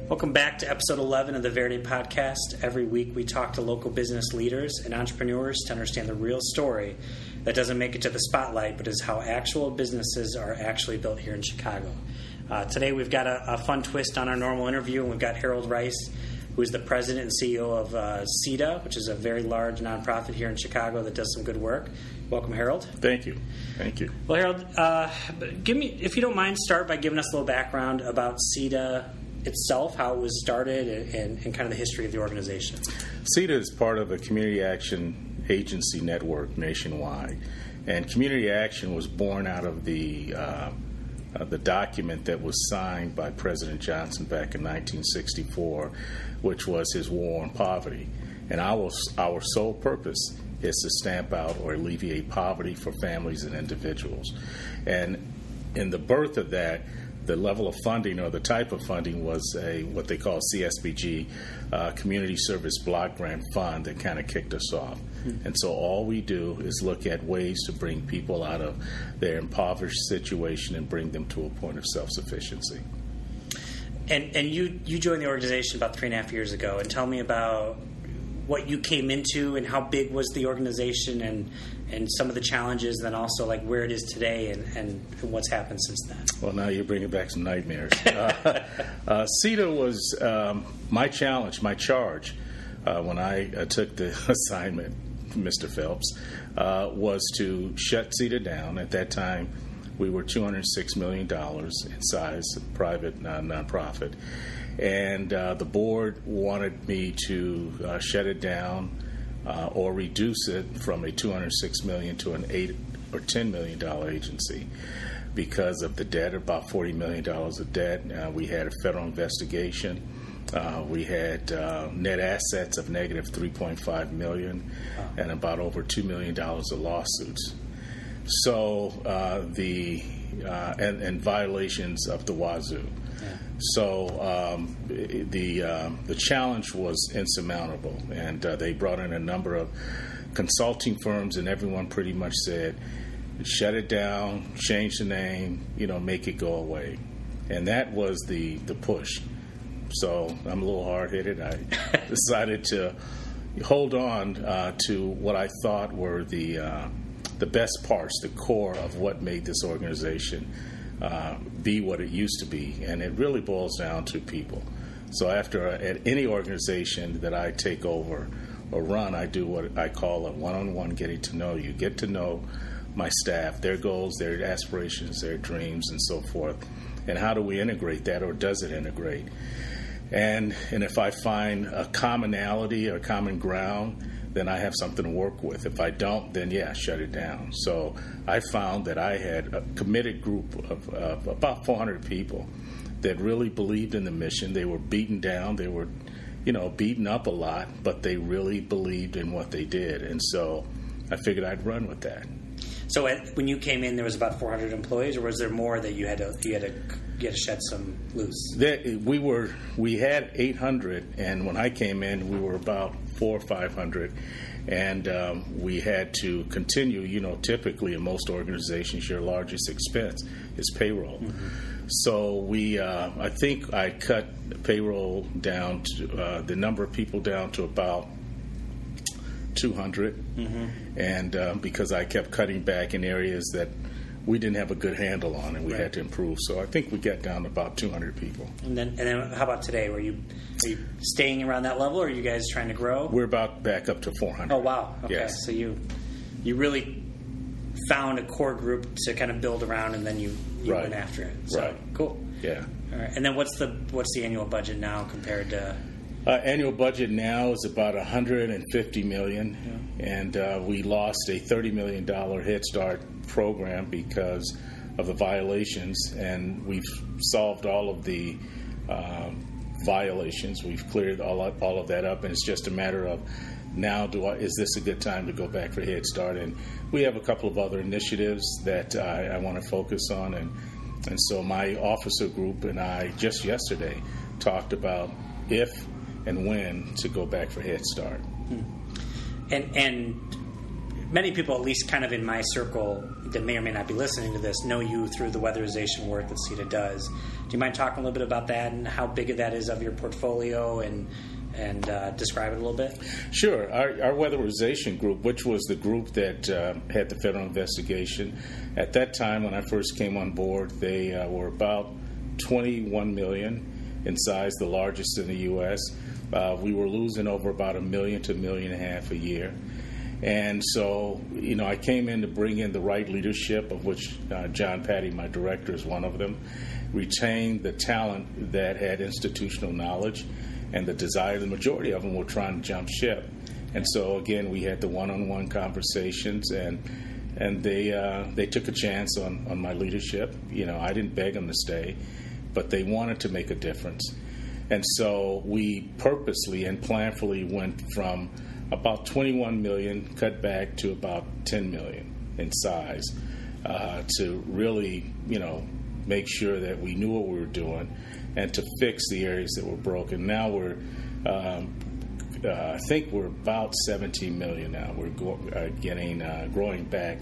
Welcome back to episode 11 of the Verity Podcast. Every week we talk to local business leaders and entrepreneurs to understand the real story that doesn't make it to the spotlight, but is how actual businesses are actually built here in Chicago. Today we've got a fun twist on our normal interview, and we've got Harold Rice, who is the president and CEO of CEDA, which is a very large nonprofit here in Chicago that does some good work. Welcome, Harold. Thank you. Thank you. Well, Harold, give me, if you don't mind, start by giving us a little background about CEDA itself, how it was started, and kind of the history of the organization. CEDA is part of a community action agency network nationwide, and community action was born out of the document that was signed by President Johnson back in 1964, which was his war on poverty. And our sole purpose is to stamp out or alleviate poverty for families and individuals. And in the birth of that, the level of funding or the type of funding was what they call CSBG, Community Service Block Grant Fund, that kind of kicked us off. Mm-hmm. And so all we do is look at ways to bring people out of their impoverished situation and bring them to a point of self-sufficiency. And you joined the organization about 3.5 years ago. And tell me about what you came into and how big was the organization and some of the challenges, and then also like where it is today and what's happened since then. Well, now you're bringing back some nightmares. CEDA was my challenge, my charge when I took the assignment, Mr. Phelps, was to shut CEDA down. At that time, we were $206 million in size, private nonprofit. And the board wanted me to shut it down or reduce it from a $206 million to an $8 or $10 million agency because of the debt, about $40 million of debt. We had a federal investigation. We had net assets of negative $3.5 million and about over $2 million of lawsuits. So and violations of the wazoo. So the challenge was insurmountable, and they brought in a number of consulting firms, and everyone pretty much said, shut it down, change the name, make it go away. And that was the push. So I'm a little hard-headed. I decided to hold on to what I thought were the best parts, the core of what made this organization be what it used to be, and it really boils down to people. So at any organization that I take over or run, I do what I call a one-on-one getting to know you. Get to know my staff, their goals, their aspirations, their dreams, and so forth. And how do we integrate that, or does it integrate? And if I find a commonality or common ground, then I have something to work with. If I don't, then shut it down. So I found that I had a committed group of about 400 people that really believed in the mission. They were beaten down. They were, beaten up a lot, but they really believed in what they did. And so I figured I'd run with that. So when you came in, there was about 400 employees, or was there more that you had to shed some loose? We had 800, and when I came in, we were about 400 or 500, and we had to continue. Typically in most organizations, your largest expense is payroll. Mm-hmm. So I think I cut payroll down to the number of people down to about 200, mm-hmm. and because I kept cutting back in areas that we didn't have a good handle on, and we had to improve. So I think we got down to about 200 people. And then how about today? Are you staying around that level, or are you guys trying to grow? We're about back up to 400. Oh, wow. Okay. Yes. So you really found a core group to kind of build around, and then you went after it. So, right. Cool. Yeah. All right. And then what's the annual budget now compared to? Annual budget now is about $150 million, and we lost a $30 million Head Start program because of the violations, and we've solved all of the violations. We've cleared all of that up, and it's just a matter of now, is this a good time to go back for Head Start? And we have a couple of other initiatives that I want to focus on, and so my officer group and I just yesterday talked about if and when to go back for Head Start. And many people, at least kind of in my circle, that may or may not be listening to this, know you through the weatherization work that CETA does. Do you mind talking a little bit about that and how big of that is of your portfolio and describe it a little bit? Sure. Our weatherization group, which was the group that had the federal investigation, at that time when I first came on board, they were about 21 million in size, the largest in the U.S. We were losing over about $1 million to $1.5 million a year. And so, I came in to bring in the right leadership, of which John Patty, my director, is one of them, retain the talent that had institutional knowledge and the desire. The majority of them were trying to jump ship. And so, again, we had the one-on-one conversations, and they took a chance on my leadership. I didn't beg them to stay, but they wanted to make a difference. And so we purposely and planfully went from about 21 million cut back to about 10 million in size to really, make sure that we knew what we were doing and to fix the areas that were broken. Now we're, I think we're about 17 million now. We're growing back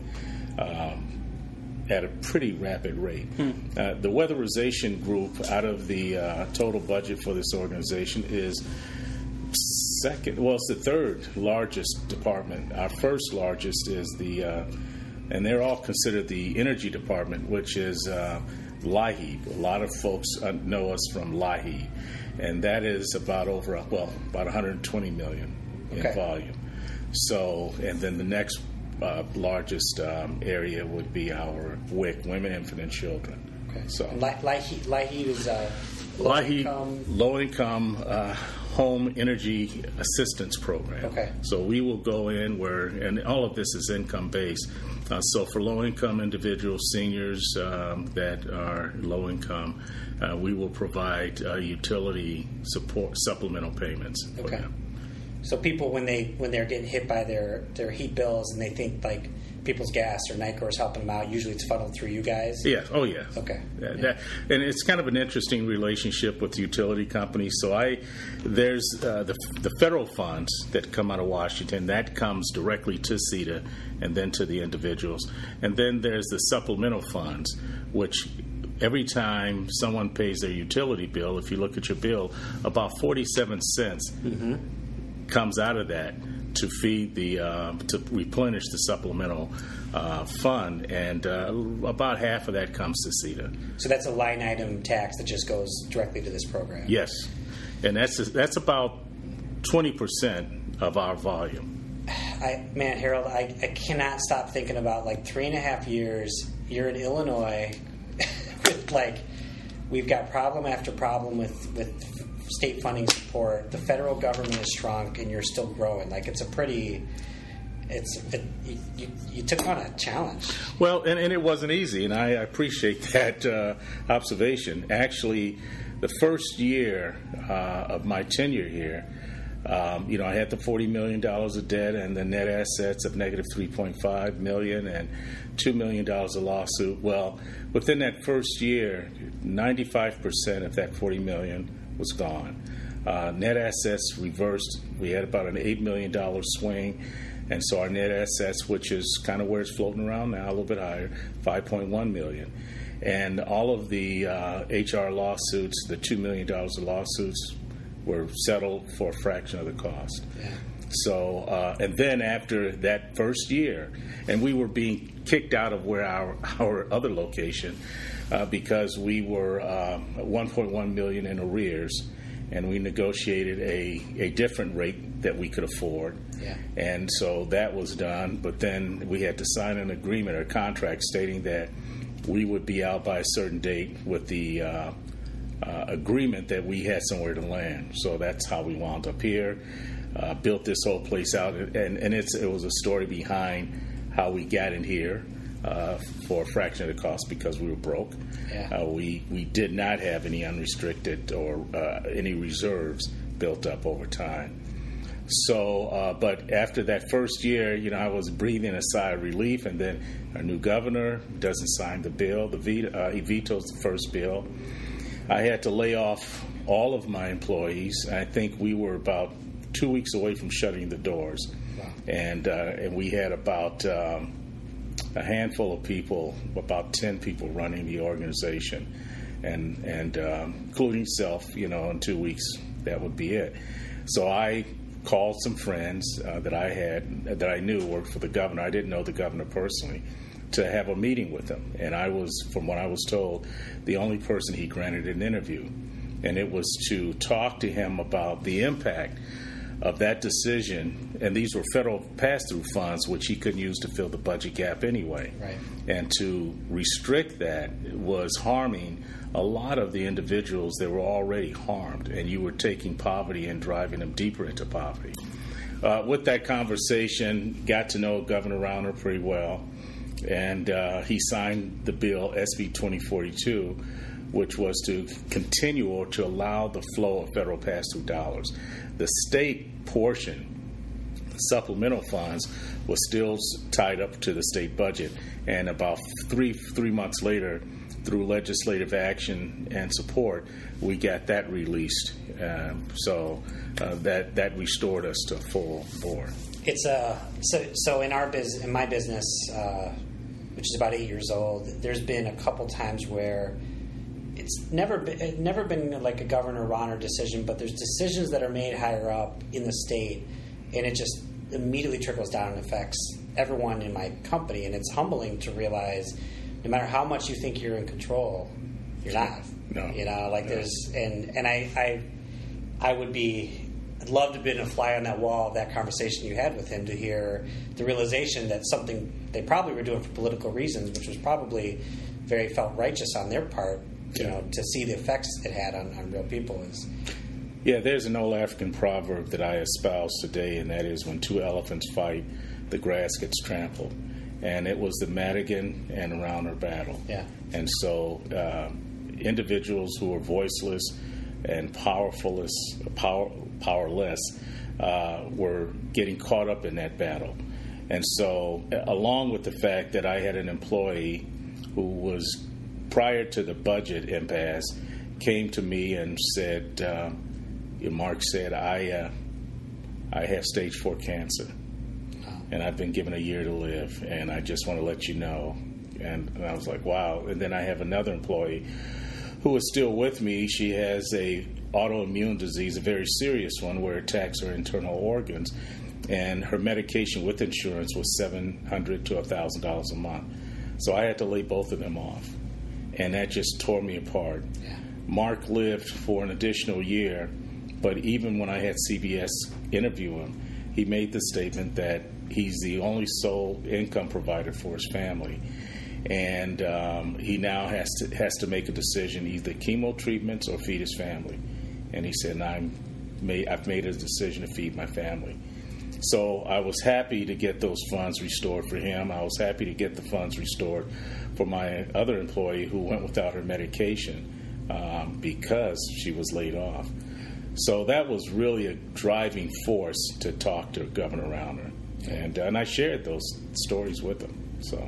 at a pretty rapid rate. The weatherization group, out of the total budget for this organization, is it's the third largest department. Our first largest is and they're all considered the energy department, which is LIHEAP. A lot of folks know us from LIHEAP, and that is about 120 million in volume. So, and then the next largest area would be our WIC, Women, Infant, and Children. Okay. So LIHEAP is low-income home energy assistance program. Okay. So we will go in and all of this is income-based. So for low-income individuals, seniors that are low-income, we will provide utility support, supplemental payments for them. So people, when they're getting hit by their heat bills and they think like People's Gas or Nicor is helping them out, usually it's funneled through you guys? Yeah. Oh, yeah. Okay. And it's kind of an interesting relationship with the utility companies. So there's the federal funds that come out of Washington, that comes directly to CETA and then to the individuals. And then there's the supplemental funds, which every time someone pays their utility bill, if you look at your bill, about 47 cents comes out of that to feed to replenish the supplemental fund, and about half of that comes to CETA. So that's a line item tax that just goes directly to this program. Yes, and that's about 20% of our volume. Harold, I cannot stop thinking about 3.5 years. You're in Illinois, with we've got problem after problem with state funding support. The federal government is shrunk, and you're still growing. You took on a challenge. Well, and it wasn't easy, and I appreciate that observation. Actually, the first year of my tenure here, I had the $40 million of debt and the net assets of negative $3.5 million and $2 million of lawsuit. Well, within that first year, 95% of that $40 million was gone. Net assets reversed. We had about an $8 million swing, and so our net assets, which is kind of where it's floating around now, a little bit higher, $5.1 million. And all of the HR lawsuits, the $2 million of lawsuits, were settled for a fraction of the cost. Yeah. So, and then after that first year, and we were being kicked out of where our other location because we were $1.1 million in arrears, and we negotiated a different rate that we could afford. Yeah. And so that was done, but then we had to sign an agreement or contract stating that we would be out by a certain date with the agreement that we had somewhere to land. So that's how we wound up here, built this whole place out, and it was a story behind how we got in here for a fraction of the cost because we were broke. Yeah. We did not have any unrestricted or any reserves built up over time. So, but after that first year, I was breathing a sigh of relief, and then our new governor doesn't sign the bill. He vetoes the first bill. I had to lay off all of my employees. I think we were about 2 weeks away from shutting the doors. And we had about a handful of people, about 10 people running the organization, and including self, in 2 weeks, that would be it. So I called some friends that I knew worked for the governor. I didn't know the governor personally, to have a meeting with him. And I was, from what I was told, the only person he granted an interview. And it was to talk to him about the impact of that decision. And these were federal pass-through funds, which he couldn't use to fill the budget gap anyway. Right. And to restrict that was harming a lot of the individuals that were already harmed, and you were taking poverty and driving them deeper into poverty. With that conversation, got to know Governor Rauner pretty well, and he signed the bill, SB 2042, which was to continue or to allow the flow of federal pass-through dollars. The state portion, the supplemental funds, was still tied up to the state budget, and about three months later, through legislative action and support, we got that released. So that restored us to full bore. It's so in my business, which is about 8 years old, there's been a couple times where it's never been like a Governor Rauner decision, but there's decisions that are made higher up in the state, and it just immediately trickles down and affects everyone in my company. And it's humbling to realize, no matter how much you think you're in control, you're not. No. There's and I'd love to have been a fly on that wall of that conversation you had with him, to hear the realization that something they probably were doing for political reasons, which was probably very felt righteous on their part, to see the effects it had on real people. Yeah, there's an old African proverb that I espouse today, and that is, when two elephants fight, the grass gets trampled. And it was the Madigan and Rauner battle. Yeah. And so individuals who were voiceless and powerless were getting caught up in that battle. And so, along with the fact that I had an employee who was, prior to the budget impasse, came to me and said, Mark said, I have stage 4 cancer. And I've been given a year to live, and I just want to let you know. And I was like, wow. And then I have another employee who is still with me. She has a autoimmune disease, a very serious one, where it attacks her internal organs. And her medication with insurance was $700 to $1,000 a month. So I had to lay both of them off. And that just tore me apart. Yeah. Mark lived for an additional year, but even when I had CBS interview him, he made the statement that he's the only sole income provider for his family, and he now has to make a decision, either chemo treatments or feed his family. And he said, I've made a decision to feed my family. So I was happy to get those funds restored for him. I was happy to get the funds restored for my other employee who went without her medication because she was laid off. So that was really a driving force to talk to Governor Rauner. And I shared those stories with him.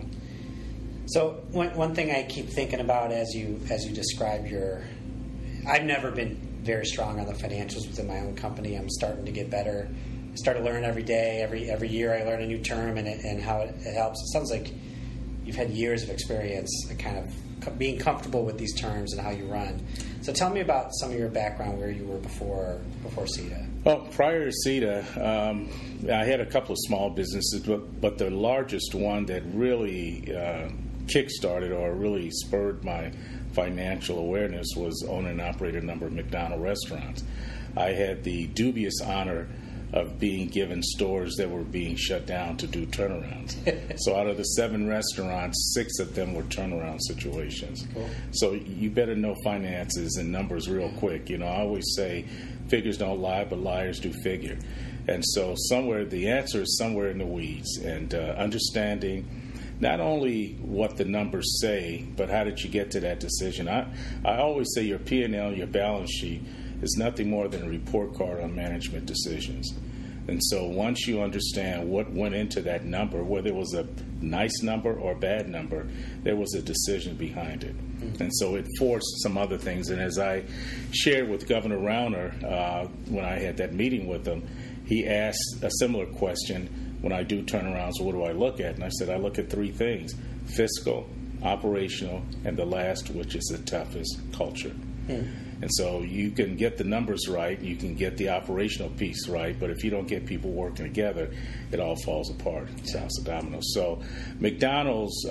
So one thing I keep thinking about as you describe I've never been very strong on the financials within my own company. I'm starting to get better. I start to learn every day. Every year I learn a new term and how it helps. It sounds like you've had years of experience kind of being comfortable with these terms and how you run. So tell me about some of your background, where you were before CETA. Well, prior to CETA, I had a couple of small businesses, but the largest one that really kick-started or really spurred my financial awareness was owning and operating a number of McDonald's restaurants. I had the dubious honor of being given stores that were being shut down to do turnarounds. So out of the 7 restaurants, 6 of them were turnaround situations. Cool. So you better know finances and numbers real quick. I always say figures don't lie, but liars do figure. And so the answer is somewhere in the weeds, and understanding not only what the numbers say, but how did you get to that decision. I always say your P&L, your balance sheet, is nothing more than a report card on management decisions. And so once you understand what went into that number, whether it was a nice number or a bad number, there was a decision behind it. Mm-hmm. And so it forced some other things. And as I shared with Governor Rauner when I had that meeting with him, he asked a similar question when I do turnarounds. What do I look at? And I said, I look at three things: fiscal, operational, and the last, which is the toughest, culture. And so you can get the numbers right, you can get the operational piece right, but if you don't get people working together, it all falls apart. It's House of Dominoes. So McDonald's,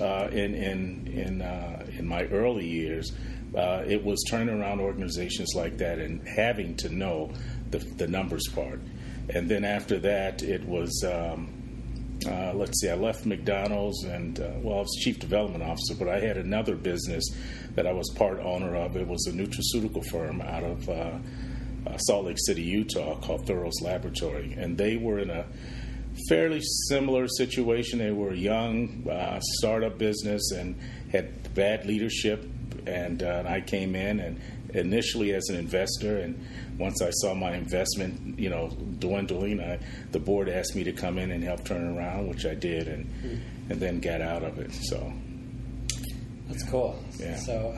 in my early years, it was turning around organizations like that and having to know the numbers part. And then after that, it was, I left McDonald's and, I was chief development officer, but I had another business that I was part owner of. It was a nutraceutical firm out of Salt Lake City, Utah, called Thuros Laboratory. And they were in a fairly similar situation. They were a young startup business and had bad leadership. And I came in and initially as an investor, and once I saw my investment, dwindling, the board asked me to come in and help turn it around, which I did, and then got out of it. So that's cool. Yeah. So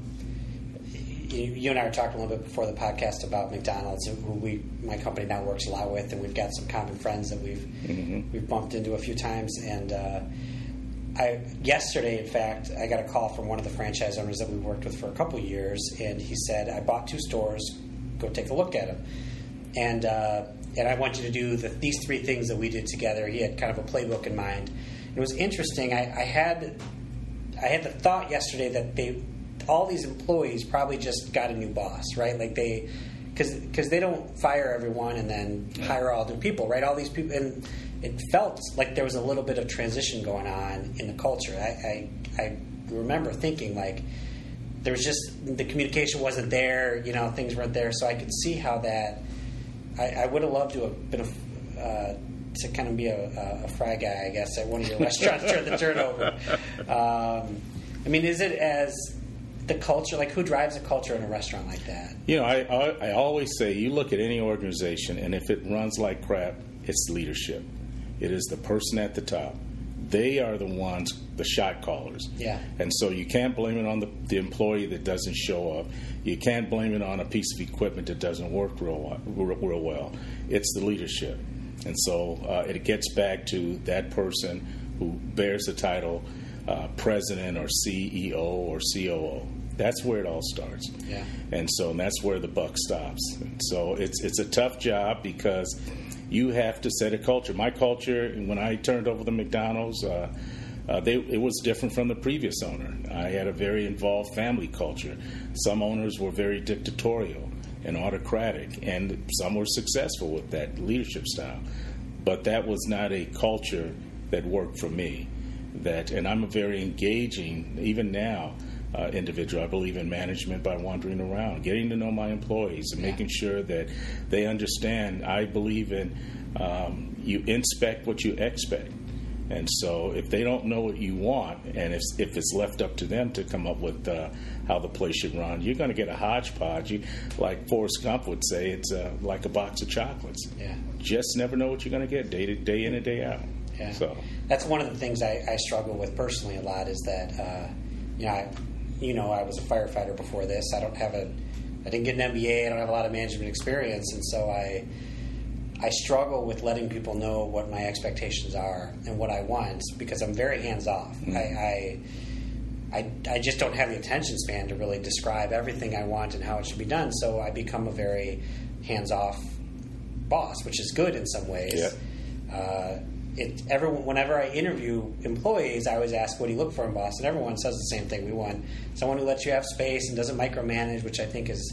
you and I were talking a little bit before the podcast about McDonald's, who my company now works a lot with, and we've got some common friends that we've bumped into a few times. And yesterday, in fact, I got a call from one of the franchise owners that we worked with for a couple years, and he said, I bought 2 stores, go take a look at them. And I want you to do these 3 things that we did together. He had kind of a playbook in mind. It was interesting. I had the thought yesterday that all these employees probably just got a new boss, right? Like because they don't fire everyone and then hire all new people, right? All these people, and it felt like there was a little bit of transition going on in the culture. I remember thinking like there was just the communication wasn't there, things weren't there, so I could see how that. I would have loved to have been to kind of be a fry guy, I guess, at one of your restaurants during the turnover. Is it as the culture, like who drives a culture in a restaurant like that? I always say you look at any organization, and if it runs like crap, it's leadership. It is the person at the top. They are the ones, the shot callers. Yeah. And so you can't blame it on the employee that doesn't show up. You can't blame it on a piece of equipment that doesn't work real well. It's the leadership. And so it gets back to that person who bears the title president or CEO or COO. That's where it all starts. Yeah. And that's where the buck stops. And so it's a tough job because you have to set a culture. My culture, when I turned over the McDonald's, it was different from the previous owner. I had a very involved family culture. Some owners were very dictatorial and autocratic, and some were successful with that leadership style. But that was not a culture that worked for me. And I'm a very engaging, even now, individual. I believe in management by wandering around, getting to know my employees, and making sure that they understand. I believe in you inspect what you expect. And so if they don't know what you want, and if it's left up to them to come up with how the place should run, you're going to get a hodgepodge. Like Forrest Gump would say, it's like a box of chocolates. Yeah. Just never know what you're going to get day in and day out. Yeah. So that's one of the things I struggle with personally a lot is that, I was a firefighter before this. I didn't get an MBA. I don't have a lot of management experience. And so I struggle with letting people know what my expectations are and what I want because I'm very hands-off. Mm-hmm. I just don't have the attention span to really describe everything I want and how it should be done. So I become a very hands-off boss, which is good in some ways. Yeah. Whenever I interview employees, I always ask, what do you look for in a boss? And everyone says the same thing. We want someone who lets you have space and doesn't micromanage, which I think is...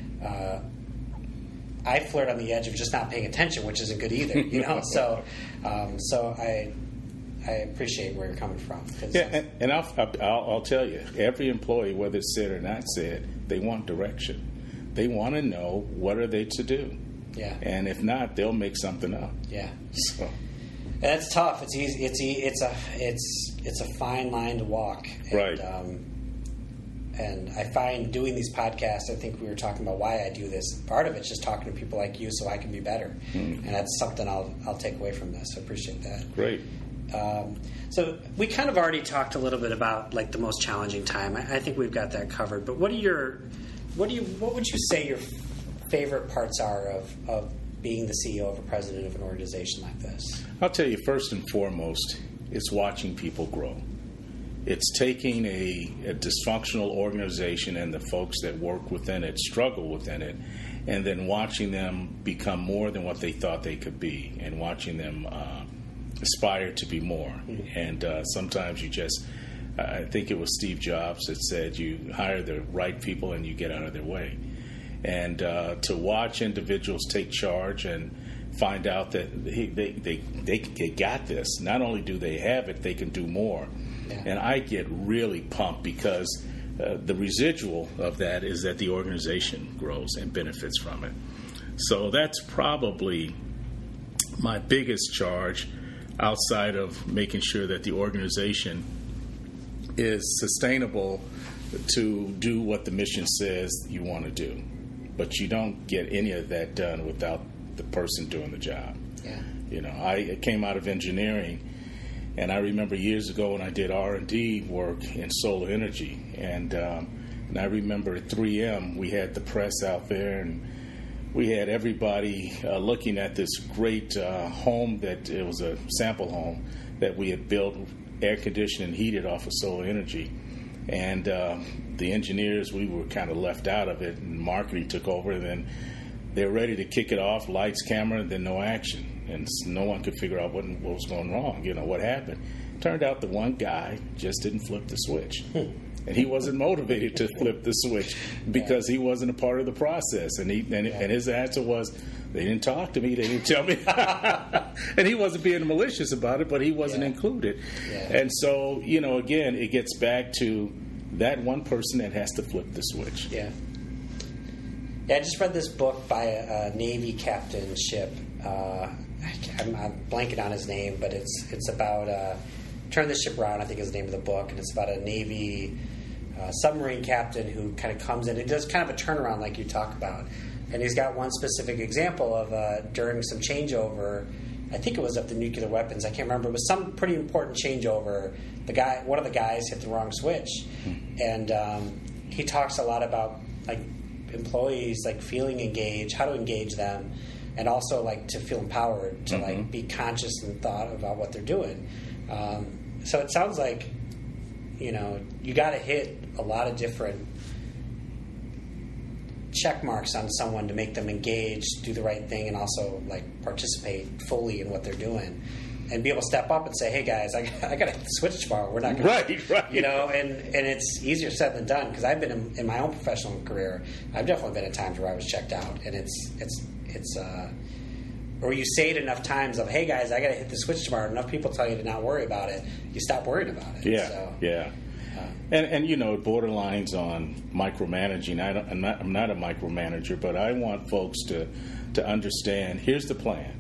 I flirt on the edge of just not paying attention, which isn't good either, So I appreciate where you're coming from. Yeah, and I'll tell you, every employee, whether it's said or not said, they want direction. They want to know what are they to do. Yeah. And if not, they'll make something up. Yeah. So. That's tough. It's easy. It's a fine line to walk. And, right. And I find doing these podcasts, I think we were talking about why I do this. Part of it's just talking to people like you so I can be better. And that's something I'll take away from this. I appreciate that. Great. So we kind of already talked a little bit about like the most challenging time. I think we've got that covered. But what would you say your favorite parts are of being the CEO of a president of an organization like this? I'll tell you, first and foremost, it's watching people grow. It's taking a dysfunctional organization and the folks that work within it, struggle within it, and then watching them become more than what they thought they could be, and watching them aspire to be more. Mm-hmm. And sometimes you just, I think it was Steve Jobs that said, you hire the right people and you get out of their way. And to watch individuals take charge and find out that they got this. Not only do they have it, they can do more. Yeah. And I get really pumped because the residual of that is that the organization grows and benefits from it. So that's probably my biggest charge outside of making sure that the organization is sustainable to do what the mission says you want to do. But you don't get any of that done without the person doing the job. Yeah. You know, I came out of engineering, and I remember years ago when I did R&D work in solar energy, and I remember at 3M we had the press out there, and we had everybody looking at this great home that it was a sample home that we had built, air conditioned and heated off of solar energy. And the engineers, we were kind of left out of it, and marketing took over, and then they were ready to kick it off, lights, camera, and then no action. And no one could figure out what was going wrong, what happened. Turned out the one guy just didn't flip the switch. And he wasn't motivated to flip the switch because he wasn't a part of the process. And his answer was, they didn't talk to me, they didn't tell me. And he wasn't being malicious about it, but he wasn't included. Yeah. And so, again, it gets back to that one person that has to flip the switch. Yeah. Yeah, I just read this book by a Navy captain ship. I'm blanking on his name, but it's about Turn the Ship Around, I think is the name of the book, and it's about a Navy submarine captain who kind of comes in and does kind of a turnaround like you talk about. And he's got one specific example of during some changeover, I think it was of the nuclear weapons, I can't remember, it was some pretty important changeover. One of the guys hit the wrong switch. And he talks a lot about like employees like feeling engaged, how to engage them, and also like to feel empowered to like be conscious and thought about what they're doing. So it sounds like you got to hit a lot of different check marks on someone to make them engage, do the right thing, and also like participate fully in what they're doing, and be able to step up and say, "Hey guys, I got to hit the switch tomorrow. We're not going right." And it's easier said than done because I've been in my own professional career. I've definitely been at times where I was checked out, and it's or you say it enough times of, "Hey guys, I got to hit the switch tomorrow." Enough people tell you to not worry about it. You stop worrying about it. Yeah, so, yeah. And it borderlines on micromanaging. I'm not a micromanager, but I want folks to understand. Here's the plan,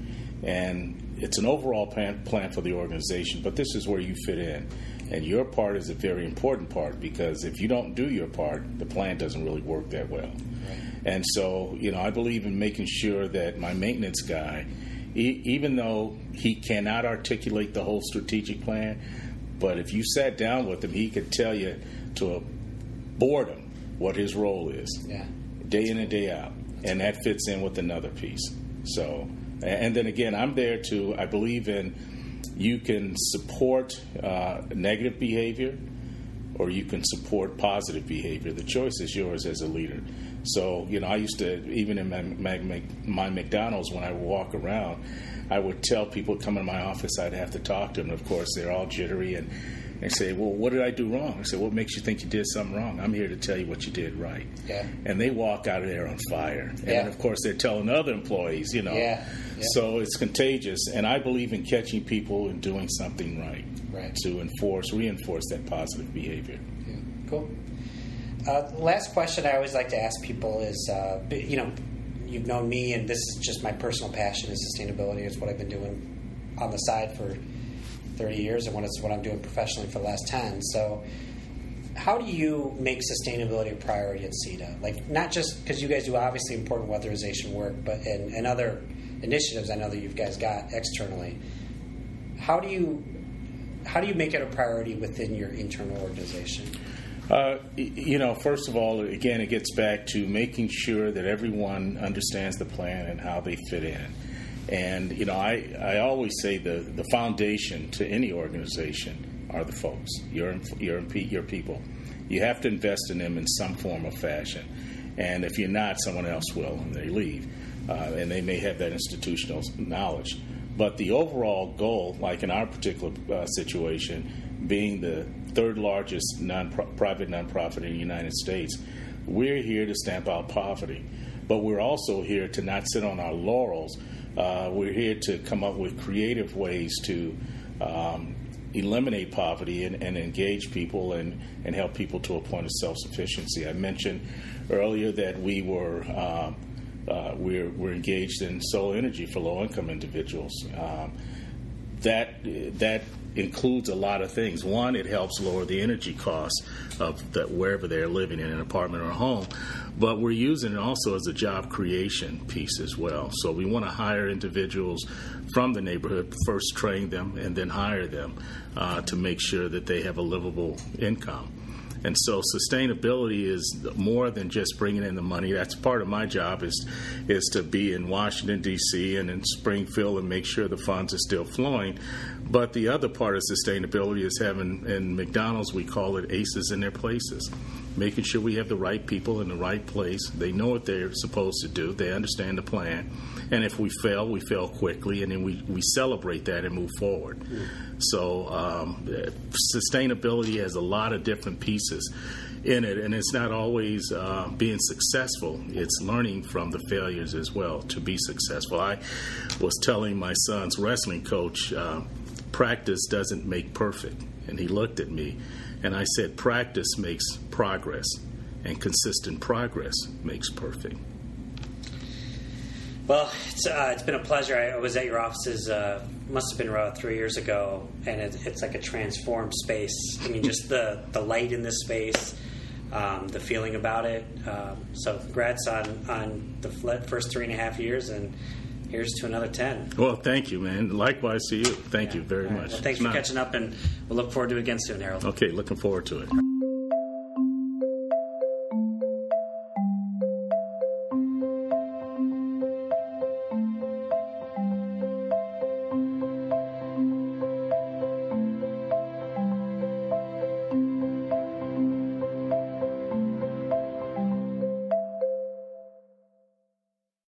and it's an overall plan for the organization. But this is where you fit in, and your part is a very important part because if you don't do your part, the plan doesn't really work that well. Right. And so, I believe in making sure that my maintenance guy, even though he cannot articulate the whole strategic plan, but if you sat down with him, he could tell you to a boredom what his role is, day in and day out, and that fits in with another piece. So, and then again, I'm there I believe in you can support negative behavior or you can support positive behavior. The choice is yours as a leader. So, I used to, even in my McDonald's, when I would walk around, I would tell people come in my office, I'd have to talk to them. And of course, they're all jittery and they say, well, what did I do wrong? I said, what makes you think you did something wrong? I'm here to tell you what you did right. Yeah. And they walk out of there on fire. And then, of course, they're telling other employees, Yeah. Yeah. So it's contagious. And I believe in catching people and doing something right. To reinforce that positive behavior. Yeah. Cool. Last question I always like to ask people is, you've known me, and this is just my personal passion is sustainability. It's what I've been doing on the side for 30 years, and it's what I'm doing professionally for the last 10. So how do you make sustainability a priority at CETA? Like, not just because you guys do obviously important weatherization work, but and other initiatives I know that you guys got externally. How do you make it a priority within your internal organization? First of all, again, it gets back to making sure that everyone understands the plan and how they fit in. And, I always say the foundation to any organization are the folks, your people. You have to invest in them in some form or fashion. And if you're not, someone else will, and they leave. And they may have that institutional knowledge. But the overall goal, like in our particular situation, being the third largest private nonprofit in the United States, we're here to stamp out poverty. But we're also here to not sit on our laurels. We're here to come up with creative ways to eliminate poverty and engage people and help people to a point of self-sufficiency. I mentioned earlier that we're engaged in solar energy for low-income individuals. That includes a lot of things. One, it helps lower the energy costs of that wherever they're living in an apartment or a home. But we're using it also as a job creation piece as well. So we want to hire individuals from the neighborhood, first train them, and then hire them to make sure that they have a livable income. And so sustainability is more than just bringing in the money. That's part of my job is to be in Washington, D.C. and in Springfield and make sure the funds are still flowing. But the other part of sustainability is having, in McDonald's, we call it aces in their places, making sure we have the right people in the right place. They know what they're supposed to do. They understand the plan. And if we fail quickly, and then we celebrate that and move forward. So sustainability has a lot of different pieces in it, and it's not always being successful. It's learning from the failures as well to be successful. I was telling my son's wrestling coach, practice doesn't make perfect. And he looked at me, and I said, practice makes progress, and consistent progress makes perfect. Well, it's been a pleasure. I was at your offices, must have been around 3 years ago, and it's like a transformed space. I mean, just the light in this space, the feeling about it. So congrats on the first 3.5 years, and here's to another 10. Well, thank you, man. Likewise to you. Thank you very much. Well, thanks for catching up, and we'll look forward to it again soon, Harold. Okay, looking forward to it.